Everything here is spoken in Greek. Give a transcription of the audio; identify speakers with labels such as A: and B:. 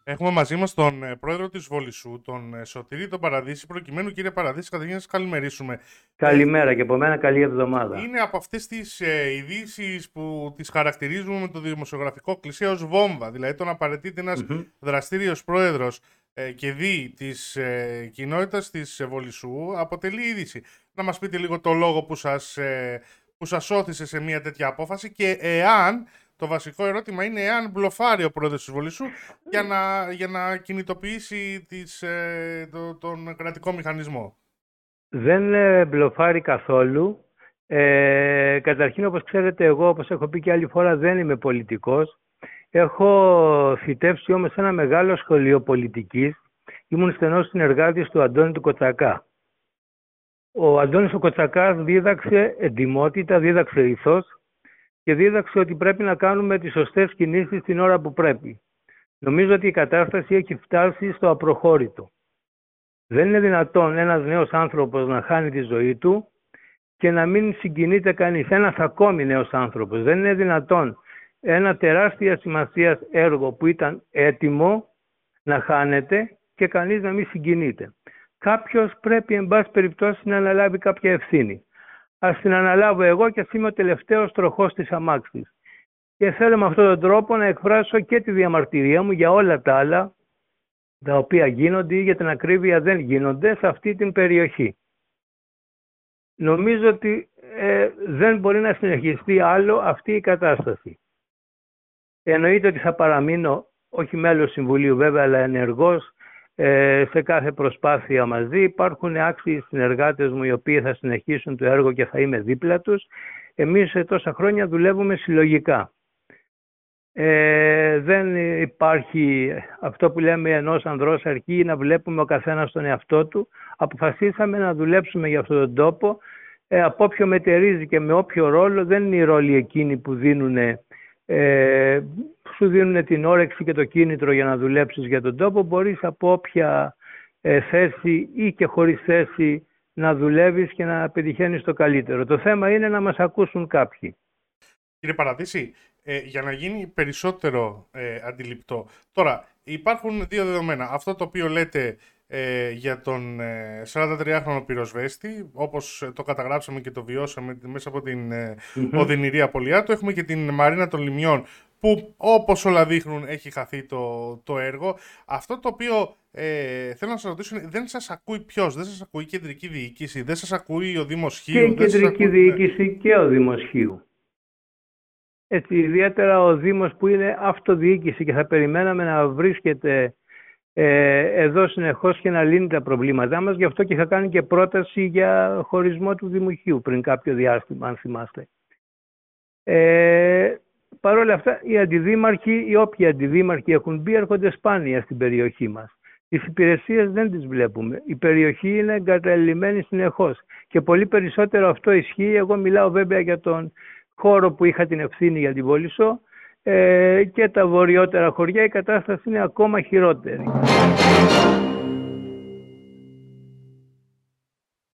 A: Έχουμε μαζί μας τον πρόεδρο της Βολισσού, τον Σωτήρη τον Παραδίση. Προκειμένου, κύριε Παραδίση, καταρχήν να σας καλημερίσουμε.
B: Καλημέρα και από μένα, καλή εβδομάδα.
A: Είναι από αυτές τις ειδήσεις που τις χαρακτηρίζουμε με το δημοσιογραφικό κλισέ ως βόμβα. Δηλαδή το να παραιτείται ένας δραστήριος πρόεδρος και δι της κοινότητας της Βολισσού αποτελεί είδηση. Να μας πείτε λίγο το λόγο που σας όθησε σε μια τέτοια απόφαση και εάν... Το βασικό ερώτημα είναι εάν μπλοφάρει ο πρόεδρος της Βολισσού για να κινητοποιήσει τον κρατικό μηχανισμό.
B: Δεν μπλοφάρει καθόλου. Καταρχήν, όπως ξέρετε, εγώ, όπως έχω πει και άλλη φορά, δεν είμαι πολιτικός. Έχω φοιτεύσει όμως σε ένα μεγάλο σχολείο πολιτικής. Ήμουν στενός συνεργάτης του Αντώνη του Κοτσακά. Ο Αντώνης ο Κοτσακάς δίδαξε εντιμότητα, δίδαξε ηθός και δίδαξε ότι πρέπει να κάνουμε τις σωστές κινήσεις την ώρα που πρέπει. Νομίζω ότι η κατάσταση έχει φτάσει στο απροχώρητο. Δεν είναι δυνατόν ένας νέος άνθρωπος να χάνει τη ζωή του και να μην συγκινείται κανείς. Ένας ακόμη νέος άνθρωπος. Δεν είναι δυνατόν ένα τεράστια σημασίας έργο που ήταν έτοιμο να χάνεται και κανείς να μην συγκινείται. Κάποιος πρέπει, εν πάση περιπτώσει, να αναλάβει κάποια ευθύνη. Ας την αναλάβω εγώ και ας είμαι ο τελευταίος τροχός της αμάξης. Και θέλω με αυτόν τον τρόπο να εκφράσω και τη διαμαρτυρία μου για όλα τα άλλα τα οποία γίνονται ή για την ακρίβεια δεν γίνονται σε αυτή την περιοχή. Νομίζω ότι δεν μπορεί να συνεχιστεί άλλο αυτή η κατάσταση. Εννοείται ότι θα παραμείνω όχι μέλος Συμβουλίου βέβαια, αλλά ενεργός σε κάθε προσπάθεια μαζί. Υπάρχουν άξιοι συνεργάτες μου οι οποίοι θα συνεχίσουν το έργο και θα είμαι δίπλα τους. Εμείς σε τόσα χρόνια δουλεύουμε συλλογικά. Δεν υπάρχει αυτό που λέμε ενός ανδρός αρκεί να βλέπουμε ο καθένας τον εαυτό του. Αποφασίσαμε να δουλέψουμε για αυτόν τον τόπο. Από όποιο μετερίζει και με όποιο ρόλο, δεν είναι οι ρόλοι εκείνοι που σου δίνουν την όρεξη και το κίνητρο για να δουλέψεις για τον τόπο. Μπορείς από όποια θέση ή και χωρίς θέση να δουλεύεις και να πετυχαίνεις το καλύτερο. Το θέμα είναι να μας ακούσουν κάποιοι.
A: Κύριε Παραδίση, για να γίνει περισσότερο αντιληπτό. Τώρα, υπάρχουν δύο δεδομένα. Αυτό το οποίο λέτε για τον 43χρονο πυροσβέστη, όπως το καταγράψαμε και το βιώσαμε μέσα από την οδυνηρή απολειά του. Έχουμε και την Μαρίνα των Λιμιών, που όπως όλα δείχνουν έχει χαθεί το έργο. Αυτό το οποίο θέλω να σας ρωτήσω είναι, δεν σας ακούει ποιος? Δεν σας ακούει η κεντρική διοίκηση? Δεν σας ακούει ο Δήμος Χίου?
B: Και η κεντρική διοίκηση και ο Δήμος Χίου. Έτσι, ιδιαίτερα ο Δήμος που είναι αυτοδιοίκηση και θα περιμέναμε να βρίσκεται εδώ συνεχώς και να λύνει τα προβλήματά μας. Γι' αυτό και είχα κάνει και πρόταση για χωρισμό του Δημοχείου πριν κάποιο διάστημα, αν θυμάστε. Παρ' όλα αυτά, οι αντιδήμαρχοι, οι όποιοι αντιδήμαρχοι έχουν μπει, έρχονται σπάνια στην περιοχή μας. Τις υπηρεσίες δεν τις βλέπουμε. Η περιοχή είναι εγκαταλειμμένη συνεχώς. Και πολύ περισσότερο αυτό ισχύει. Εγώ μιλάω βέβαια για τον χώρο που είχα την ευθύνη για την Βολισσό και τα βορειότερα χωριά. Η κατάσταση είναι ακόμα χειρότερη.